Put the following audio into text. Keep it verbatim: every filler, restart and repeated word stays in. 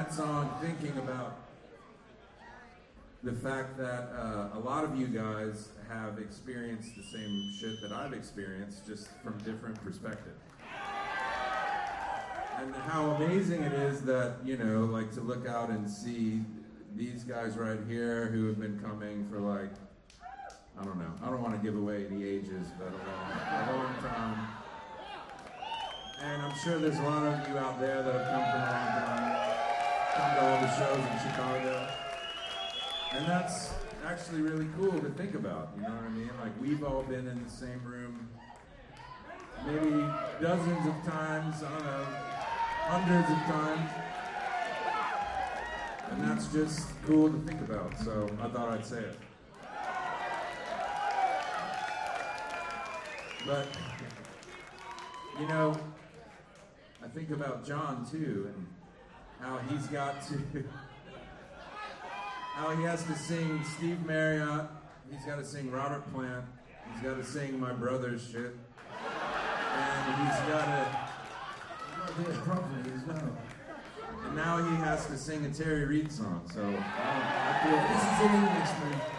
that song thinking about the fact that uh, a lot of you guys have experienced the same shit that I've experienced, just from different perspectives. And how amazing it is that, you know, like to look out and see these guys right here who have been coming for like, I don't know, I don't want to give away the ages, but a long, a long time. And I'm sure there's a lot of you out there that have come for a long time, come to all the shows in Chicago. And that's actually really cool to think about, you know what I mean? Like, we've all been in the same room maybe dozens of times, I don't know, hundreds of times. And that's just cool to think about, so I thought I'd say it. But, you know, I think about John too, and how he's got to, how he has to sing Steve Marriott, he's got to sing Robert Plant, he's got to sing My Brother's shit, and he's got to, properly as well. And now he has to sing a Terry Reid song, so I, I feel this is in English, man.